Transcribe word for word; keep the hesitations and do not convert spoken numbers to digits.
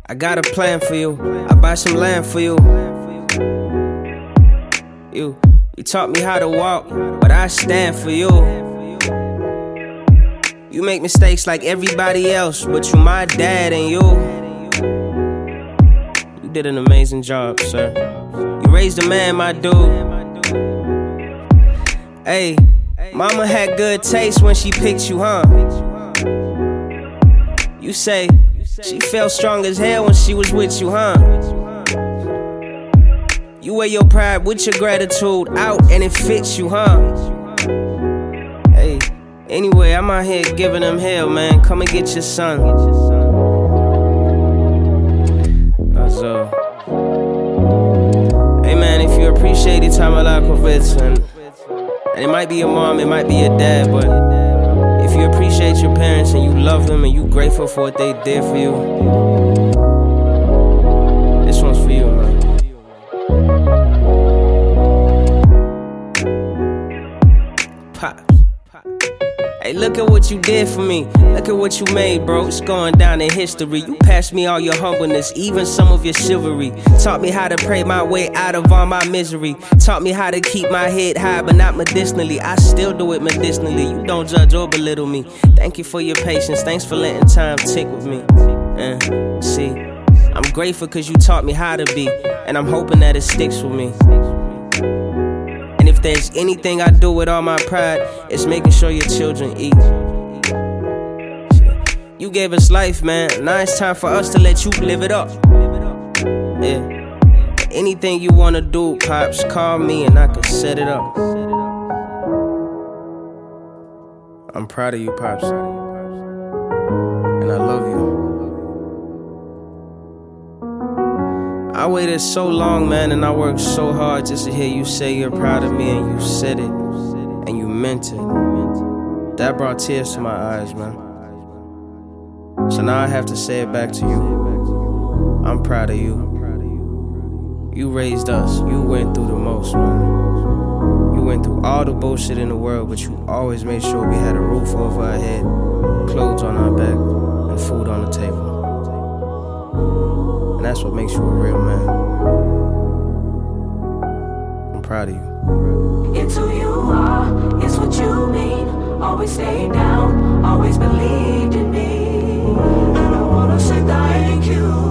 I got a plan for you. I buy some land for you. You, you taught me how to walk, but I stand for you. You make mistakes like everybody else, but you my dad and you. You did an amazing job, sir. You raised a man, my dude. Hey, mama had good taste when she picked you, huh? You say she felt strong as hell when she was with you, huh? You wear your pride with your gratitude out and it fits you, huh? Hey, anyway, I'm out here giving them hell, man. Come and get your son. That's all. Hey, man, if you appreciate it, time I and and it might be your mom, it might be your dad, but if you appreciate your parents and you love them and you grateful for what they did for you, this one's for you, man. Pops. Hey, look at what you did for me. Look at what you made, bro. It's going down in history. You passed me all your humbleness, even some of your chivalry. Taught me how to pray my way out of all my misery. Taught me how to keep my head high, but not medicinally. I still do it medicinally. You don't judge or belittle me. Thank you for your patience. Thanks for letting time tick with me. Uh, see, I'm grateful cause you taught me how to be, and I'm hoping that it sticks with me. If there's anything I do with all my pride, it's making sure your children eat. You gave us life, man. Now it's time for us to let you live it up. Yeah. Anything you wanna do, Pops, call me and I can set it up. I'm proud of you, Pops. And I love you. I waited so long, man, and I worked so hard just to hear you say you're proud of me, and you said it, and you meant it. That brought tears to my eyes, man. So now I have to say it back to you. I'm proud of you. You raised us. You went through the most, man. You went through all the bullshit in the world, but you always made sure we had a roof over our head, clothes on our back, and food on the table. And that's what makes you a real man. I'm proud of you. It's who you are, it's what you mean. Always stay down, always believed in me. And I wanna say thank you.